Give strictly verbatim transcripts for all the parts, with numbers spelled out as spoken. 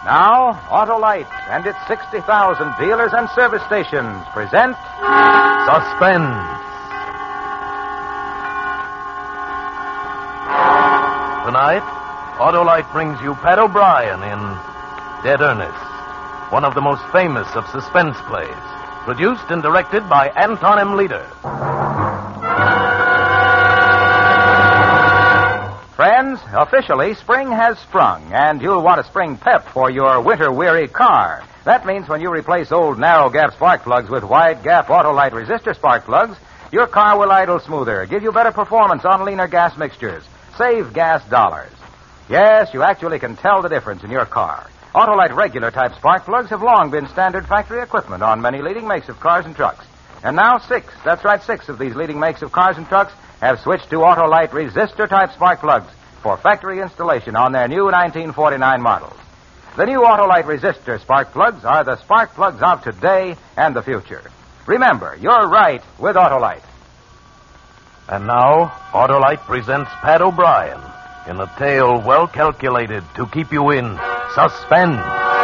Now, Autolite and its sixty thousand dealers and service stations present Suspense. Tonight, Autolite brings you Pat O'Brien in Dead Earnest, one of the most famous of suspense plays, produced and directed by Anton M. Leader. Friends, officially, spring has sprung, and you'll want a spring pep for your winter-weary car. That means when you replace old narrow-gap spark plugs with wide-gap Autolite resistor spark plugs, your car will idle smoother, give you better performance on leaner gas mixtures, save gas dollars. Yes, you actually can tell the difference in your car. Autolite regular-type spark plugs have long been standard factory equipment on many leading makes of cars and trucks. And now six, that's right, six of these leading makes of cars and trucks have switched to Autolite resistor-type spark plugs for factory installation on their new nineteen forty-nine models. The new Autolite resistor spark plugs are the spark plugs of today and the future. Remember, you're right with Autolite. And now, Autolite presents Pat O'Brien in a tale well calculated to keep you in suspense.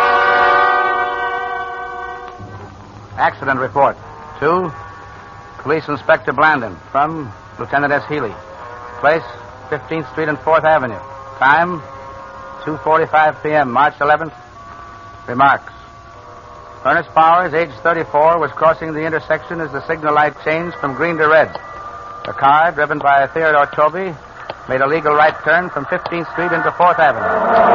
Accident report. To Police Inspector Blandon from Lieutenant S. Healy. Place, fifteenth Street and fourth Avenue. Time, two forty-five p.m., March eleventh. Remarks. Ernest Bowers, age thirty-four, was crossing the intersection as the signal light changed from green to red. The car, driven by Theodore Toby, made a legal right turn from fifteenth Street into fourth Avenue.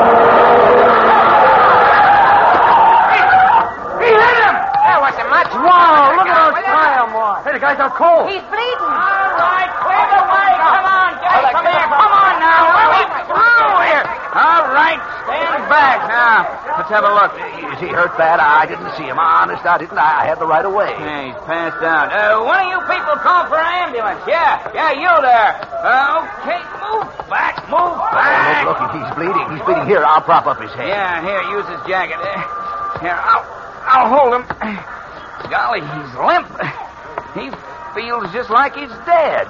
He hit him! That wasn't much. Wow, look at those tire marks. Hey, the guy's out cold. He's bleeding. All right, clear the way. Come on, Jay. Come here. Come on now. We're through here. All right, stand back now. Let's have a look. Is he hurt bad? I didn't see him. Honest, I didn't. I had the right of way. Yeah, he's passed out. Uh, one of you people call for an ambulance. Yeah, yeah, you there. Uh, okay, move back, move back. Look, look, he's bleeding. He's bleeding. Here, I'll prop up his head. Yeah, here, use his jacket. Uh, here, I'll, I'll hold him. Golly, he's limp. He feels just like he's dead.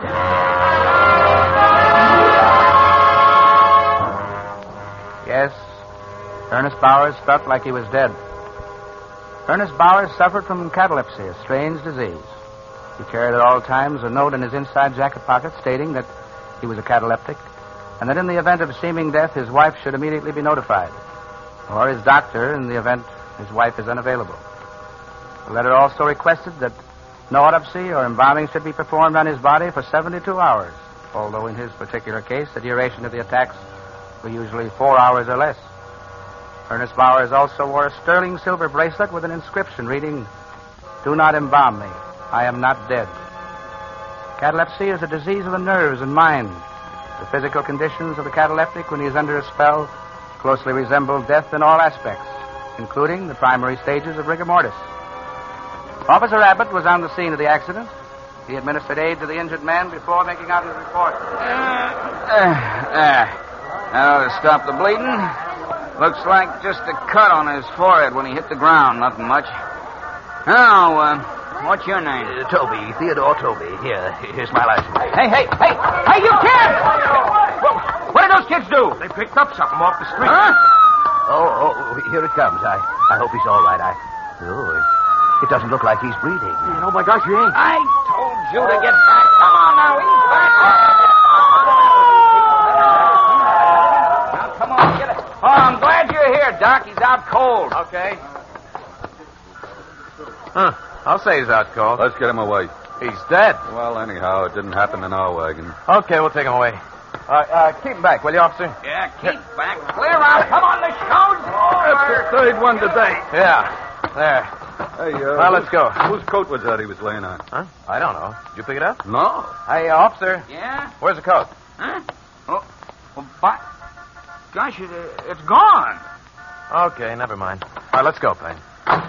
Yes, Ernest Bowers felt like he was dead. Ernest Bowers suffered from catalepsy, a strange disease. He carried at all times a note in his inside jacket pocket stating that he was a cataleptic and that in the event of seeming death, his wife should immediately be notified, or his doctor in the event his wife is unavailable. The letter also requested that no autopsy or embalming should be performed on his body for seventy-two hours, although in his particular case, the duration of the attacks were usually four hours or less. Ernest Bowers also wore a sterling silver bracelet with an inscription reading, "Do not embalm me. I am not dead." Catalepsy is a disease of the nerves and mind. The physical conditions of the cataleptic when he is under a spell closely resemble death in all aspects, including the primary stages of rigor mortis. Officer Abbott was on the scene of the accident. He administered aid to the injured man before making out his report. Uh, uh, now to stop the bleeding. Looks like just a cut on his forehead when he hit the ground. Nothing much. Now, uh, what's your name? Uh, Toby, Theodore Toby. Here, here's my license. Hey, hey, hey! Hey, you kids! What did those kids do? They picked up something off the street. Huh? Oh, oh, here it comes. I, I hope he's all right. I, oh, it, it doesn't look like he's breathing. Oh, my gosh, he ain't. I told you to get back. Come on now, ease back. Now, come on, get it. Oh, I'm glad you're here, Doc. He's out cold. Okay. Huh. I'll say he's out cold. Let's get him away. He's dead. Well, anyhow, it didn't happen in our wagon. Okay, we'll take him away. Uh, uh, keep him back, will you, officer? Yeah, keep back. Clear out. Come on, the show's That's the over. third one today. Yeah. There. Hey, uh... Well, let's go. Whose coat was that he was laying on? Huh? I don't know. Did you pick it up? No. Hey, uh, officer. Yeah? Where's the coat? Huh? Oh, well, by... Gosh, it, uh, it's gone. Okay, never mind. All right, let's go, Payne.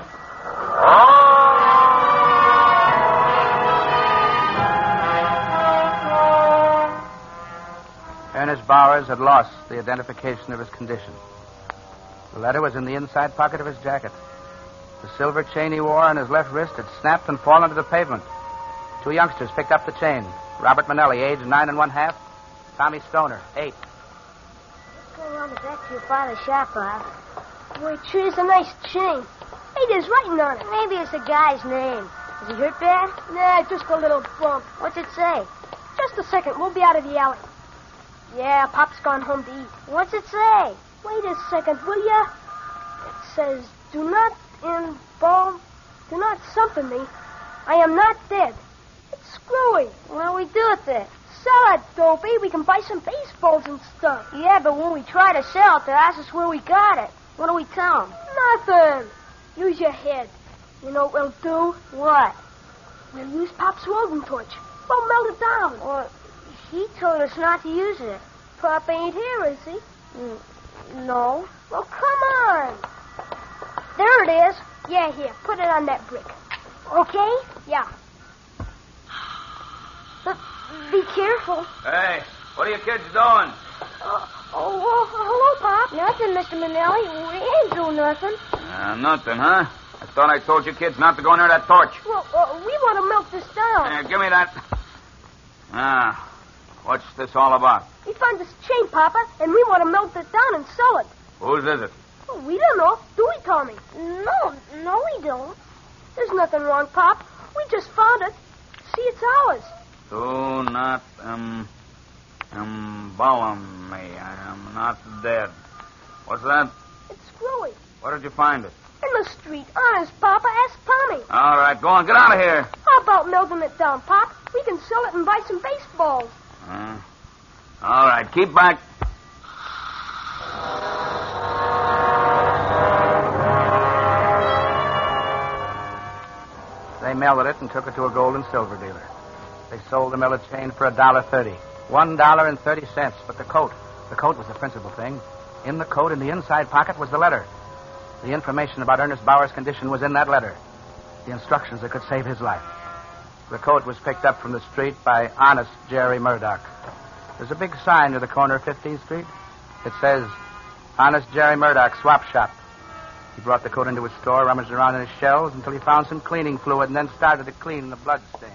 Ernest Bowers had lost the identification of his condition. The letter was in the inside pocket of his jacket. The silver chain he wore on his left wrist had snapped and fallen to the pavement. Two youngsters picked up the chain. Robert Manelli, age nine and one half. Tommy Stoner, eight. What's going on the back to your father's shop, Bob? Boy, it sure is a nice chain. Hey, there's writing on it. Maybe it's the guy's name. Is he hurt bad? Nah, just a little bump. What's it say? Just a second. We'll be out of the alley. Yeah, Pop's gone home to eat. What's it say? Wait a second, will ya? It says, do not involve, do not something me. I am not dead. It's screwy. What'll we do with it? Sell it, Dopey. We can buy some baseballs and stuff. Yeah, but when we try to sell it, they'll ask us where we got it. What do we tell them? Nothing. Use your head. You know what we'll do? What? We'll use Pop's welding torch. We'll melt it down. Well, he told us not to use it. Pop ain't here, is he? Mm, no. Well, come on. There it is. Yeah, here. Put it on that brick. Okay? Yeah. But be careful. Hey, what are you kids doing? Uh, oh, oh, hello, Pop. Nothing, Mister Manelli. We ain't doing nothing. Uh, nothing, huh? I thought I told you kids not to go near that torch. Well, uh, we want to melt this down. Uh, give me that. Ah, what's this all about? We found this chain, Papa, and we want to melt it down and sell it. Whose is it? Well, we don't know. Dewey told me. No, no, we don't. There's nothing wrong, Pop. We just found it. See, it's ours. Do not, um, embalm me. I am not dead. What's that? It's screwy. Where did you find it? In the street. Honest, Papa. Ask Tommy. All right, go on. Get out of here. How about melting it down, Pop? We can sell it and buy some baseballs. Uh, all right, keep back. They melted it and took it to a gold and silver dealer. They sold the melted chain for a dollar thirty. One dollar and thirty cents. But the coat, the coat was the principal thing. In the coat, in the inside pocket, was the letter. The information about Ernest Bauer's condition was in that letter. The instructions that could save his life. The coat was picked up from the street by honest Jerry Murdoch. There's a big sign near the corner of fifteenth Street. It says, Honest Jerry Murdoch, swap shop. He brought the coat into his store, rummaged around in his shelves until he found some cleaning fluid and then started to clean the blood stain.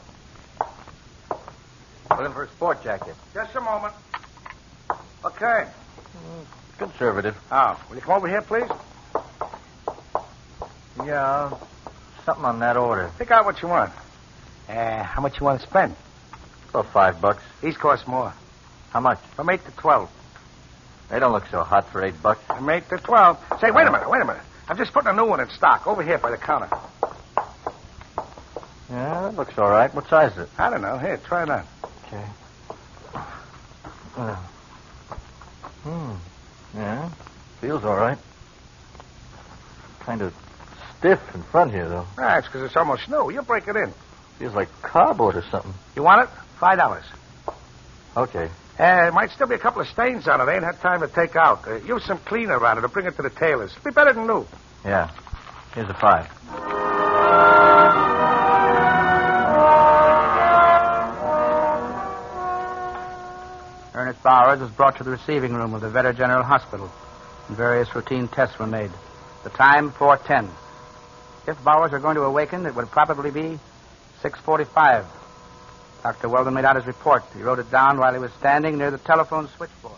Looking for a sport jacket. Just a moment. What kind? Conservative. Oh, will you come over here, please? Yeah, something on that order. Pick out what you want. Uh, how much you want to spend? About five bucks. These cost more. How much? From eight to twelve. They don't look so hot for eight bucks. From eight to twelve. Say, wait a minute, wait a minute. I'm just putting a new one in stock over here by the counter. Yeah, that looks all right. What size is it? I don't know. Here, try that. Okay. Uh, hmm. Yeah, feels all right. Kind of stiff in front here, though. Ah, it's because it's almost new. You break it in. Feels like cardboard or something. You want it? Five dollars. Okay. Uh, there might still be a couple of stains on it. I ain't had time to take out. Uh, use some cleaner on it or bring it to the tailor's. It'll be better than new. Yeah. Here's a five. Ernest Bowers was brought to the receiving room of the Vetter General Hospital, and various routine tests were made. The time, four ten. If Bowers were going to awaken, it would probably be six forty-five. Doctor Weldon made out his report. He wrote it down while he was standing near the telephone switchboard.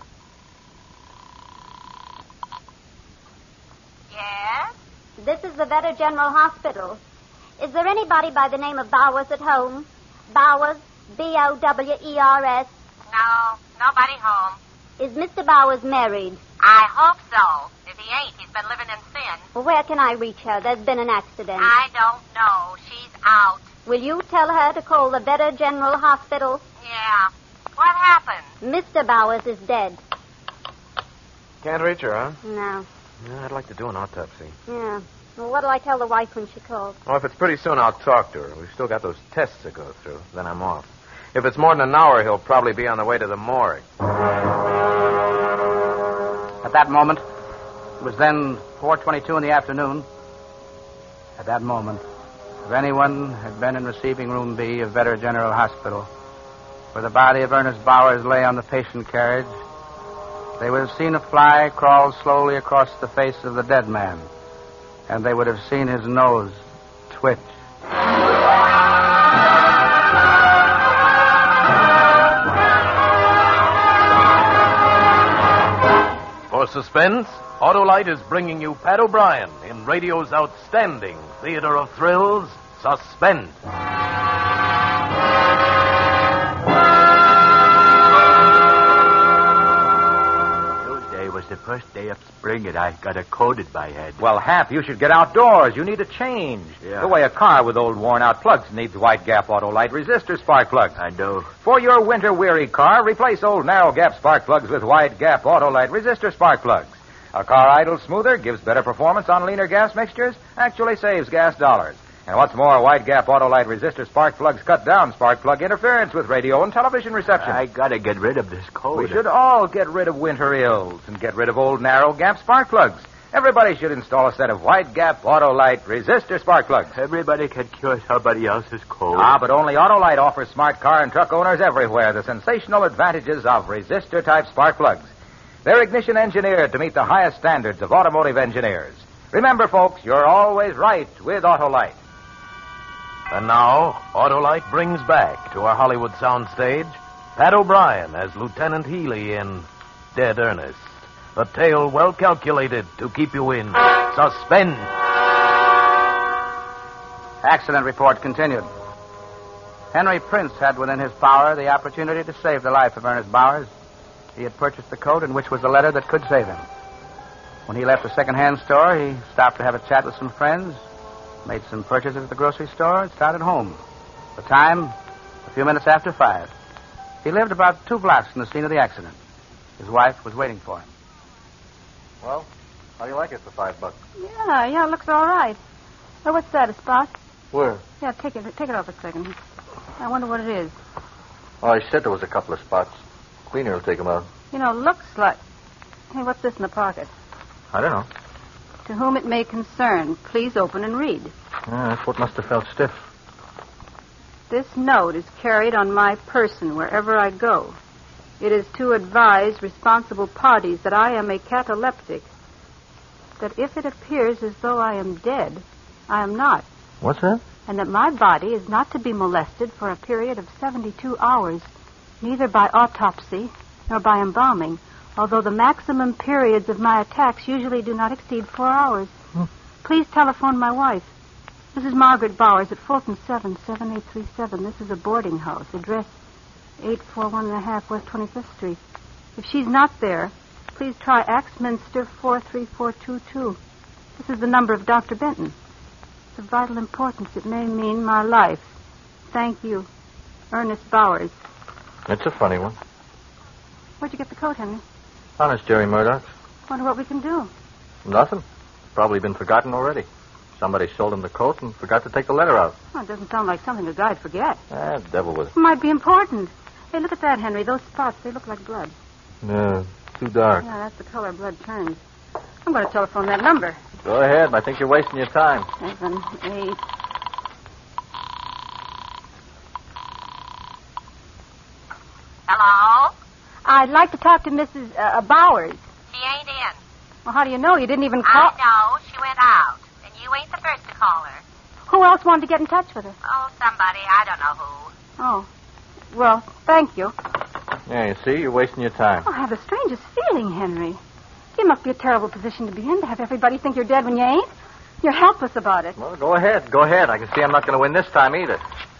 Yes? This is the Vetter General Hospital. Is there anybody by the name of Bowers at home? Bowers, B O W E R S. No, nobody home. Is Mister Bowers married? I hope so. If he ain't, he's been living in sin. Well, where can I reach her? There's been an accident. I don't know. She's out. Will you tell her to call the Vetter General Hospital? Yeah. What happened? Mister Bowers is dead. Can't reach her, huh? No. Yeah, I'd like to do an autopsy. Yeah. Well, what'll I tell the wife when she calls? Oh, if it's pretty soon, I'll talk to her. We've still got those tests to go through. Then I'm off. If it's more than an hour, he'll probably be on the way to the morgue. At that moment, it was then four twenty-two in the afternoon. At that moment, if anyone had been in receiving room B of Vetter General Hospital, where the body of Ernest Bowers lay on the patient carriage, they would have seen a fly crawl slowly across the face of the dead man, and they would have seen his nose twitch. For suspense, Autolite is bringing you Pat O'Brien in radio's outstanding theater of thrills, Suspense. Tuesday was the first day of spring, and I got a cold in my head. Well, Hap, you should get outdoors. You need a change. Yeah. The way a car with old worn-out plugs needs White Gap Autolite resistor spark plugs. I know. For your winter-weary car, replace old narrow gap spark plugs with White Gap Autolite resistor spark plugs. A car idles smoother, gives better performance on leaner gas mixtures, actually saves gas dollars. And what's more, White Gap Autolite resistor spark plugs cut down spark plug interference with radio and television reception. I gotta get rid of this cold. We should all get rid of winter ills and get rid of old narrow gap spark plugs. Everybody should install a set of White Gap Autolite resistor spark plugs. Everybody can cure somebody else's cold. Ah, but only Autolite offers smart car and truck owners everywhere the sensational advantages of resistor-type spark plugs. They're ignition engineered to meet the highest standards of automotive engineers. Remember, folks, you're always right with Autolite. And now, Autolite brings back to our Hollywood soundstage Pat O'Brien as Lieutenant Healy in Dead Earnest. A tale well calculated to keep you in suspense. Accident report continued. Henry Prince had within his power the opportunity to save the life of Ernest Bowers. He had purchased the coat in which was the letter that could save him. When he left the second-hand store, he stopped to have a chat with some friends, made some purchases at the grocery store, and started home. The time, a few minutes after five. He lived about two blocks from the scene of the accident. His wife was waiting for him. Well, how do you like it for five bucks? Yeah, yeah, it looks all right. Oh, what's that, a spot? Where? Yeah, take it, take it off a second. I wonder what it is. Oh, he said there was a couple of spots. Cleaner will take them out. You know, looks like... Hey, what's this in the pocket? I don't know. To whom it may concern, please open and read. Yeah, that's what must have felt stiff. This note is carried on my person wherever I go. It is to advise responsible parties that I am a cataleptic. That if it appears as though I am dead, I am not. What's that? And that my body is not to be molested for a period of seventy-two hours, neither by autopsy nor by embalming, although the maximum periods of my attacks usually do not exceed four hours. Hmm. Please telephone my wife, Missus Margaret Bowers, at Fulton seven, seven eight three seven. This is a boarding house, address eight four one and a half West twenty-fifth Street. If she's not there, please try Axminster four three four two two. This is the number of Doctor Benton. It's of vital importance. It may mean my life. Thank you. Ernest Bowers. It's a funny one. Where'd you get the coat, Henry? Honest, Jerry Murdoch. Wonder what we can do. Nothing. Probably been forgotten already. Somebody sold him the coat and forgot to take the letter out. Well, it doesn't sound like something a guy'd forget. Ah, devil with it. It might be important. Hey, look at that, Henry. Those spots, they look like blood. No, too dark. Yeah, that's the color blood turns. I'm going to telephone that number. Go ahead. I think you're wasting your time. Seven, eight... Hello? I'd like to talk to Missus Uh, Bowers. She ain't in. Well, how do you know? You didn't even call... I know. She went out. And you ain't the first to call her. Who else wanted to get in touch with her? Oh, somebody. I don't know who. Oh. Well, thank you. Yeah, you see, you're wasting your time. Oh, I have the strangest feeling, Henry. You must be a terrible position to be in, to have everybody think you're dead when you ain't. You're helpless about it. Well, go ahead. Go ahead. I can see I'm not going to win this time either.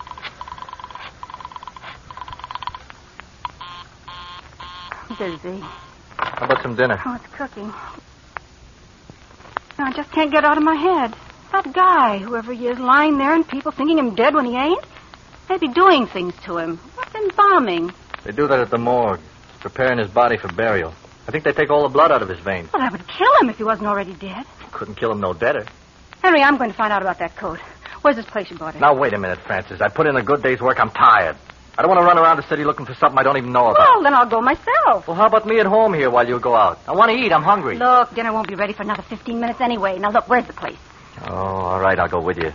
Busy. How about some dinner? Oh, it's cooking. No, I just can't get out of my head. That guy, whoever he is, lying there and people thinking him dead when he ain't. They'd be doing things to him. What's embalming? They do that at the morgue, preparing his body for burial. I think they take all the blood out of his veins. Well, that would kill him if he wasn't already dead. Couldn't kill him no deader. Henry, I'm going to find out about that coat. Where's this place you bought it? Now, wait a minute, Francis. I put in a good day's work. I'm tired. I don't want to run around the city looking for something I don't even know about. Well, then I'll go myself. Well, how about me at home here while you go out? I want to eat. I'm hungry. Look, dinner won't be ready for another fifteen minutes anyway. Now, look, where's the place? Oh, all right. I'll go with you.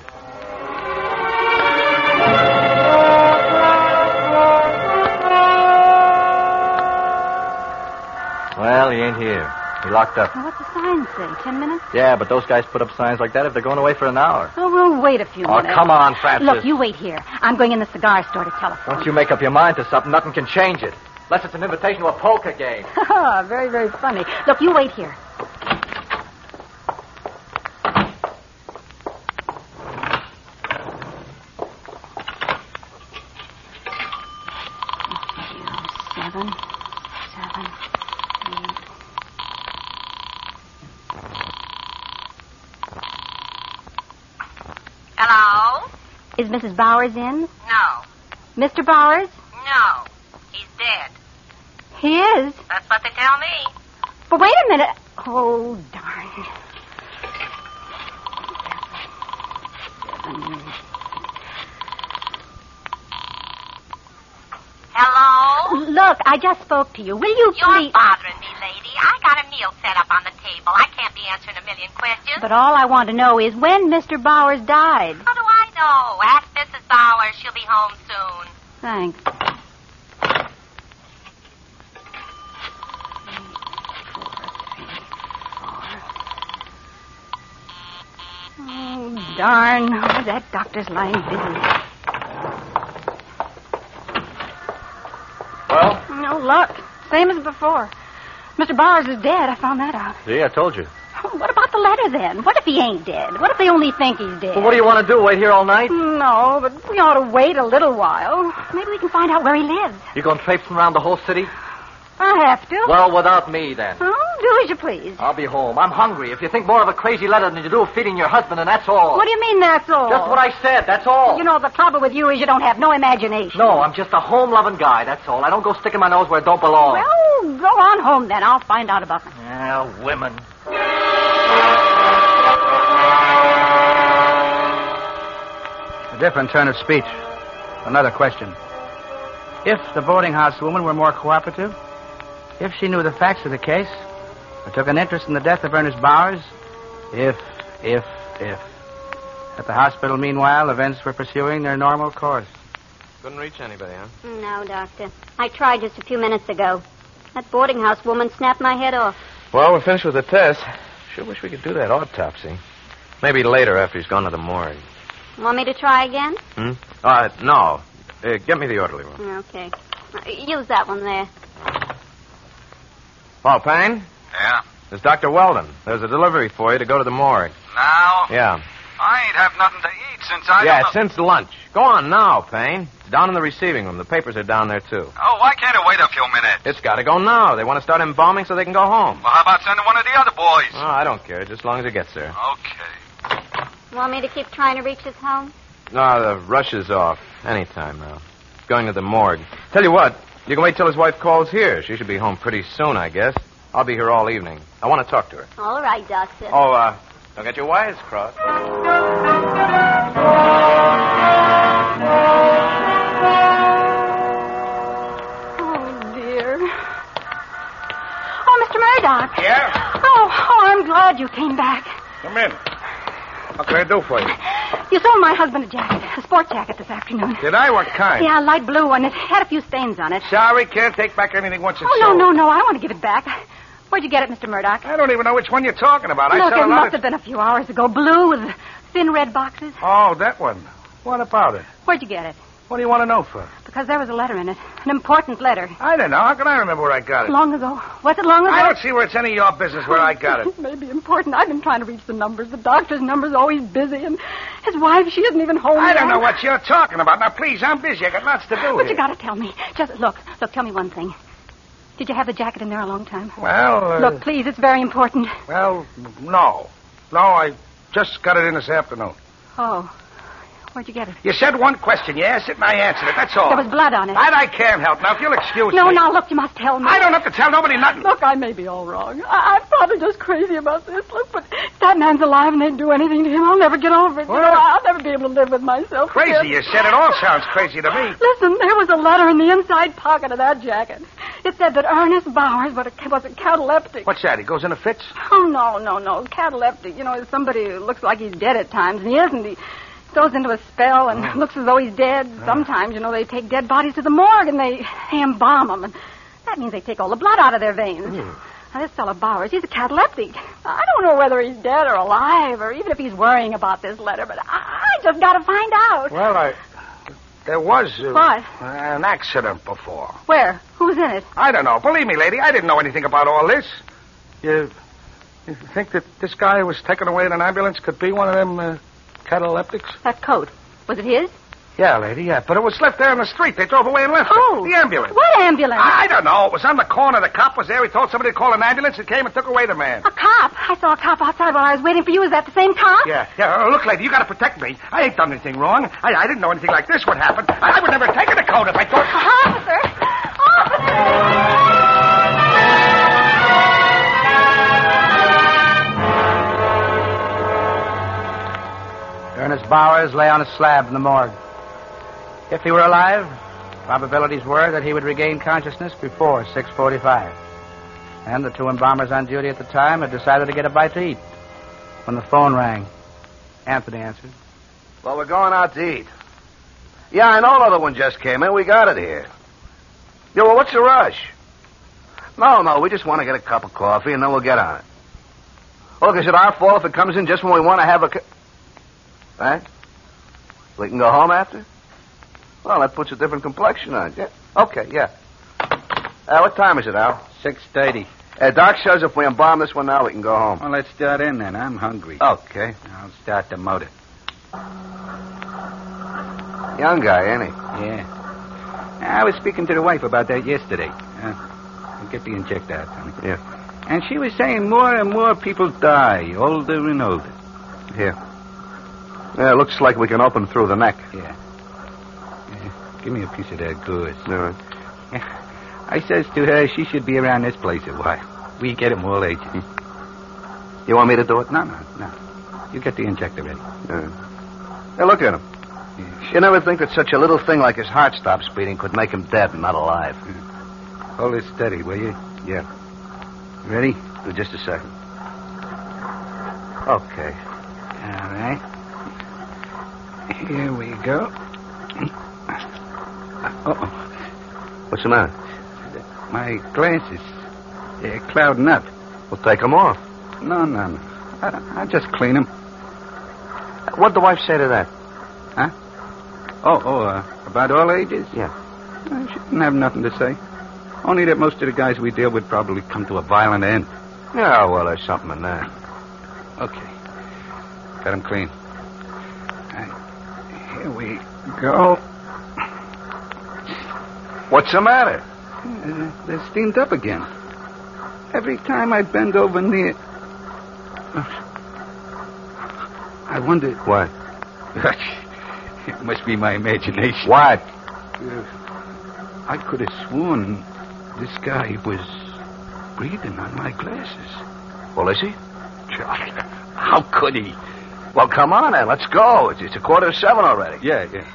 Well, he ain't here. He locked up. Well, what's the sign say? Ten minutes? Yeah, but those guys put up signs like that if they're going away for an hour. Oh, we'll wait a few Oh, minutes. come on, Francis. Look, you wait here. I'm going in the cigar store to telephone. Once you make up your mind to something, nothing can change it. Unless it's an invitation to a poker game. Very, very funny. Look, you wait here. seven, eight. Hello? Is Missus Bowers in? No. Mister Bowers? No. He's dead. He is. That's what they tell me. But wait a minute. Oh, darn. Seven. Hello? Look, I just spoke to you. Will you You're please... bothering me, lady. I got a meal set up on the table. I can't be answering a million questions. But all I want to know is when Mister Bowers died. How do I know? Ask Missus Bowers. She'll be home soon. Thanks. Oh, darn. Oh, that doctor's lying busy. Well? No luck. Same as before. Mister Bowers is dead. I found that out. See, I told you. Oh, what about the letter, then? What if he ain't dead? What if they only think he's dead? Well, what do you want to do, wait here all night? No, but we ought to wait a little while. Maybe we can find out where he lives. You going traipsing around the whole city? I have to. Well, without me, then. Oh, do as you please. I'll be home. I'm hungry. If you think more of a crazy letter than you do of feeding your husband, and that's all. What do you mean, that's all? Just what I said, that's all. You know, the trouble with you is you don't have no imagination. No, I'm just a home-loving guy, that's all. I don't go sticking my nose where it don't belong. Well, go on home, then. I'll find out about them. Yeah, women. A different turn of speech. Another question. If the boarding house woman were more cooperative, if she knew the facts of the case, or took an interest in the death of Ernest Bowers, if, if, if. At the hospital, meanwhile, events were pursuing their normal course. Couldn't reach anybody, huh? No, Doctor. I tried just a few minutes ago. That boarding house woman snapped my head off. Well, we're finished with the test. Sure wish we could do that autopsy. Maybe later after he's gone to the morgue. Want me to try again? Hmm? Uh, no. Uh, get me the orderly room. Okay. Uh, use that one there. Paul Payne? Yeah? This is Doctor Weldon. There's a delivery for you to go to the morgue. Now? Yeah. I ain't have nothing to eat since I... Yeah, don't know... since lunch. Go on now, Payne. It's down in the receiving room. The papers are down there, too. Oh, why can't it wait a few minutes? It's got to go now. They want to start embalming so they can go home. Well, how about sending one of the other boys? Oh, I don't care, just as long as it gets there. Okay. Want me to keep trying to reach his home? No, the rush is off. Anytime now. Going to the morgue. Tell you what, you can wait till his wife calls here. She should be home pretty soon, I guess. I'll be here all evening. I want to talk to her. All right, Doctor. Oh, uh, don't get your wires crossed. Oh, dear. Oh, Mister Murdoch. Yeah? Oh, oh, I'm glad you came back. Come in. What can I do for you? You sold my husband a jacket, a sport jacket this afternoon. Did I? What kind? Yeah, light blue one. It had a few stains on it. Sorry, can't take back anything once it's Oh, no, sold. no, no. I want to give it back. Where'd you get it, Mister Murdoch? I don't even know which one you're talking about. I Look, sell it a lot must of... have been a few hours ago. Blue with thin red boxes. Oh, that one. What about it? Where'd you get it? What do you want to know for? Because there was a letter in it. An important letter. I don't know. How can I remember where I got it? Long ago. Was it long ago? I don't see where it's any of your business where I got it. It may be important. I've been trying to reach the numbers. The doctor's number's always busy, and his wife, she isn't even home I yet. don't know what you're talking about. Now, please, I'm busy. I got lots to do But here. you got to tell me. Just look, look. Tell me one thing. Did you have the jacket in there a long time? Well, uh, Look, please. It's very important. Well, no. No, I just got it in this afternoon. Oh. Where'd you get it? You said one question. You asked it, and I answered it. That's all. There was blood on it. That I can't help. Now, if you'll excuse No, me. now, look, you must tell me. I don't have to tell nobody nothing. Look, I may be all wrong. I- I'm probably just crazy about this. Look, but if that man's alive and they'd do anything to him, I'll never get over it. You What? know, I'll never be able to live with myself. Crazy, again. you said. It all sounds crazy to me. Listen, there was a letter in the inside pocket of that jacket. It said that Ernest Bowers was a, was a cataleptic. What's that? He goes into fits? Oh, no, no, no. Cataleptic, you know, is somebody who looks like he's dead at times, and he isn't. He goes into a spell and Oh. looks as though he's dead. Sometimes, you know, they take dead bodies to the morgue and they, they embalm them. And that means they take all the blood out of their veins. Hmm. Now, this fellow Bowers, he's a cataleptic. I don't know whether he's dead or alive or even if he's worrying about this letter, but I, I just got to find out. Well, I... There was... Uh, What? An accident before. Where? Who's in it? I don't know. Believe me, lady, I didn't know anything about all this. You, you think that this guy who was taken away in an ambulance could be one of them uh, cataleptics? That coat. Was it his? Yeah, lady, yeah. But it was left there in the street. They drove away and left Oh. it. The ambulance. What ambulance? I don't know. It was on the corner. The cop was there. He told somebody to call an ambulance and came and took away the man. A cop. I saw a cop outside while I was waiting for you. Is that the same cop? Yeah, yeah. Uh, look, lady, you got to protect me. I ain't done anything wrong. I, I didn't know anything like this would happen. I, I would never have taken the coat if I thought... Officer! Officer! Ernest Bowers lay on a slab in the morgue. If he were alive, probabilities were that he would regain consciousness before six forty-five. And the two embalmers on duty at the time had decided to get a bite to eat. When the phone rang, Anthony answered. Well, we're going out to eat. Yeah, I know another one just came in. We got it here. Yeah, well, what's the rush? No, no, we just want to get a cup of coffee, and then we'll get on it. Look, is it our fault if it comes in just when we want to have a... Cu- Right? We can go home after? Well, that puts a different complexion on it. Yeah. Okay, yeah. Uh, what time is it, Al? six thirty. Uh, Doc says if we embalm this one now, we can go home. Well, let's start in then. I'm hungry. Okay. I'll start the motor. Young guy, ain't he? Yeah. I was speaking to the wife about that yesterday. Uh, I'll get the injector out, Tony. Yeah. And she was saying more and more people die, older and older. Here. Yeah, it looks like we can open through the neck. Yeah. yeah. Give me a piece of that gauze. All right. Yeah. I says to her she should be around this place a while. We get 'em all ages. You want me to do it? No, no, no. You get the injector ready. Yeah. Hey, look at him. Yeah. You never think that such a little thing like his heart stops beating could make him dead and not alive. Yeah. Hold it steady, will you? Yeah. Ready? In just a second. Okay. All right. Here we go. Uh-oh. What's the matter? My glasses. They're clouding up. Well, take them off. No, no, no. I, I'll just clean them. What'd the wife say to that? Huh? Oh, oh, uh, about all ages? Yeah. Uh, she didn't have nothing to say. Only that most of the guys we deal with probably come to a violent end. Yeah, well, there's something in that. Okay. Got them clean. Right. Here we go. What's the matter? Uh, they're steamed up again. Every time I bend over near... I wonder... What? It must be my imagination. What? Uh, I could have sworn this guy was breathing on my glasses. Well, is he? How could he? Well, come on, then. Let's go. It's, it's a quarter to seven already. Yeah, yeah.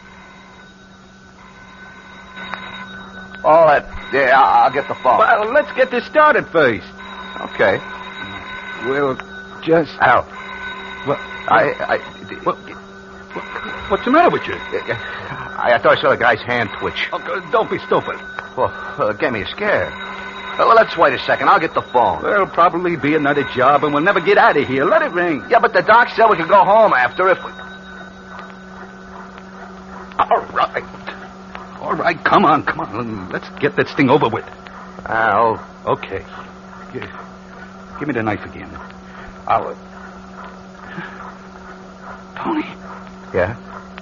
All that. Yeah, I'll, I'll get the phone. Well, let's get this started first. Okay. We'll just... Al. What? I... I what, what, what's the matter with you? I, I thought I saw the guy's hand twitch. Oh, don't be stupid. Well, uh, gave me a scare. Well, let's wait a second. I'll get the phone. There'll probably be another job, and we'll never get out of here. Let it ring. Yeah, but the doc said we could go home after if we... All right. All right, come on, come on. Let's get this thing over with. Al. Okay. Give, give me the knife again. I'll... Tony. Yeah?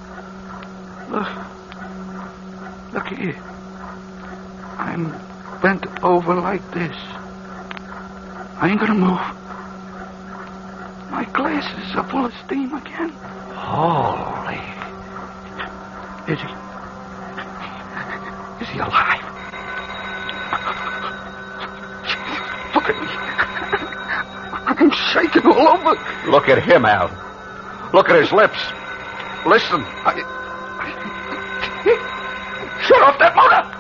Look. Look here. I'm bent over like this. I ain't gonna move. My glasses are full of steam again. Holy. Is he... Is he alive? Look at me. I'm shaking all over. Look at him, Al. Look at his lips. Listen. I... Shut off that motor!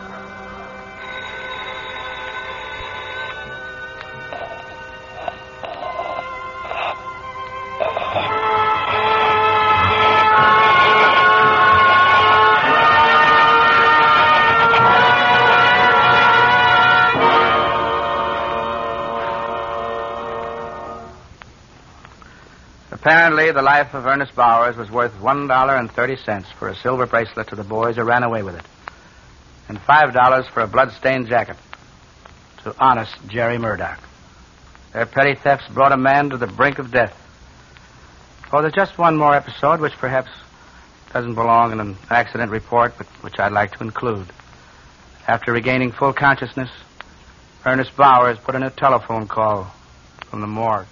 Apparently, the life of Ernest Bowers was worth one dollar and thirty cents for a silver bracelet to the boys who ran away with it, and five dollars for a blood-stained jacket to honest Jerry Murdoch. Their petty thefts brought a man to the brink of death. Oh, there's just one more episode, which perhaps doesn't belong in an accident report, but which I'd like to include. After regaining full consciousness, Ernest Bowers put in a telephone call from the morgue.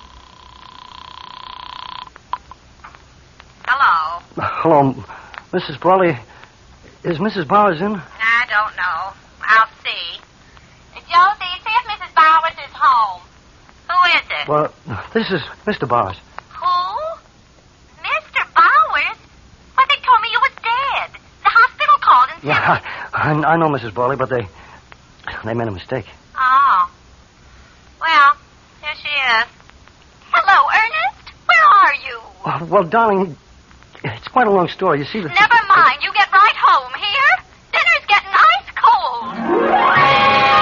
Hello. Hello, Missus Brawley. Is Missus Bowers in? I don't know. I'll see. Josie, see if Missus Bowers is home. Who is it? Well, this is Mister Bowers. Who? Mister Bowers? Well, they told me you was dead. The hospital called and said... Yeah, I, I know, Missus Brawley, but they they made a mistake. Oh. Well, there she is. Hello, Ernest. Where are you? Well, well, darling, it's quite a long story. You see, the... Never mind. You get right home here. Dinner's getting ice cold.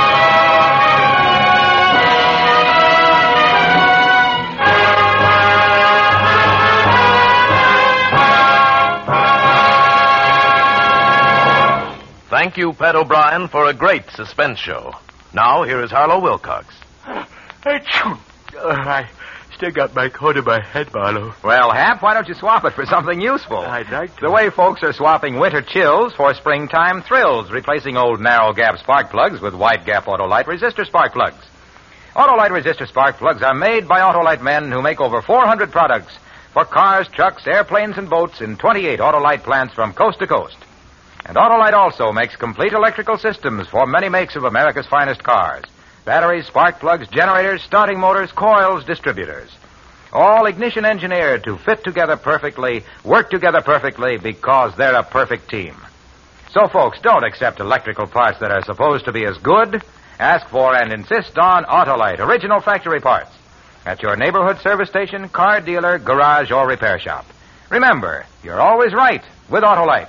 Thank you, Pat O'Brien, for a great suspense show. Now, here is Harlow Wilcox. Uh, I still got my coat in my head, Marlowe. Well, Hap, why don't you swap it for something useful? I'd like to. The way folks are swapping winter chills for springtime thrills, replacing old narrow gap spark plugs with wide gap Autolite resistor spark plugs. Autolite resistor spark plugs are made by Autolite men who make over four hundred products for cars, trucks, airplanes, and boats in twenty-eight Autolite plants from coast to coast. And Autolite also makes complete electrical systems for many makes of America's finest cars. Batteries, spark plugs, generators, starting motors, coils, distributors. All ignition engineered to fit together perfectly, work together perfectly because they're a perfect team. So, folks, don't accept electrical parts that are supposed to be as good. Ask for and insist on Autolite, original factory parts, at your neighborhood service station, car dealer, garage, or repair shop. Remember, you're always right with Autolite.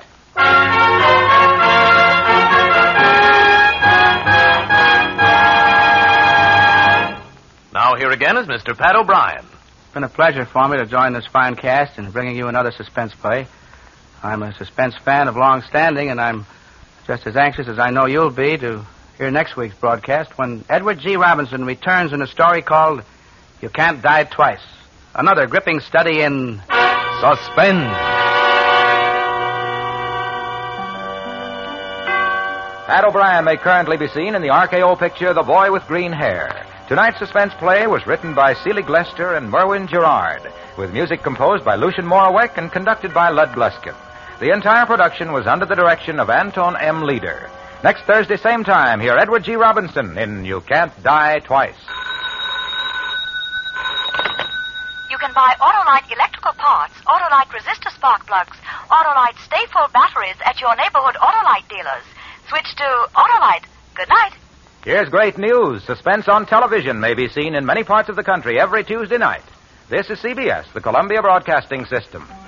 Now, here again is Mister Pat O'Brien. It's been a pleasure for me to join this fine cast in bringing you another suspense play. I'm a suspense fan of long standing, and I'm just as anxious as I know you'll be to hear next week's broadcast when Edward G. Robinson returns in a story called You Can't Die Twice. Another gripping study in suspense. Pat O'Brien may currently be seen in the R K O picture The Boy with Green Hair. Tonight's suspense play was written by Seeley Glester and Merwin Gerard, with music composed by Lucian Moraweck and conducted by Lud Gluskin. The entire production was under the direction of Anton M. Leader. Next Thursday, same time, hear Edward G. Robinson in You Can't Die Twice. You can buy Autolite electrical parts, Autolite resistor spark plugs, Autolite stay-full batteries at your neighborhood Autolite dealers. Switch to Autolite. Good night. Here's great news. Suspense on television may be seen in many parts of the country every Tuesday night. This is C B S, the Columbia Broadcasting System.